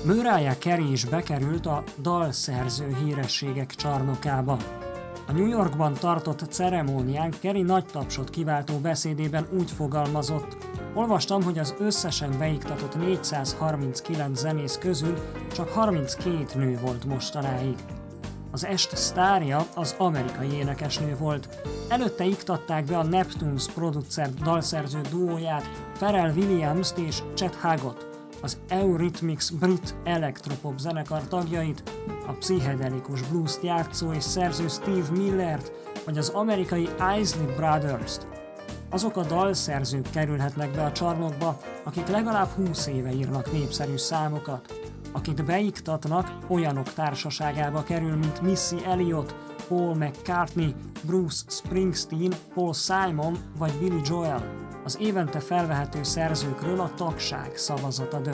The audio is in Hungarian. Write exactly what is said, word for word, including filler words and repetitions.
Mariah Carey is bekerült a dalszerző hírességek csarnokába. A New Yorkban tartott ceremónián Carey nagy tapsot kiváltó beszédében úgy fogalmazott: olvastam, hogy az összesen beiktatott négyszázharminckilenc zenész közül csak harminckét nő volt mostanáig. Az est sztárja az amerikai énekesnő volt. Előtte iktatták be a Neptunes producer dalszerző duóját, Pharrell Williams-t és Chet Huggot, az Eurythmics brit elektropop zenekar tagjait, a pszichedelikus blues-t játszó és szerző Steve Millert, vagy az amerikai Isley Brothers-t. Azok a dalszerzők kerülhetnek be a csarnokba, akik legalább húsz éve írnak népszerű számokat. Akit beiktatnak, olyanok társaságába kerül, mint Missy Elliott, Paul McCartney, Bruce Springsteen, Paul Simon vagy Billy Joel. Az évente felvehető szerzőkről a tagság szavazata dönt.